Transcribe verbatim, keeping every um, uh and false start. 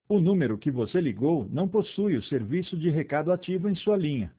O número que você ligou não possui o serviço de recado ativo em sua linha.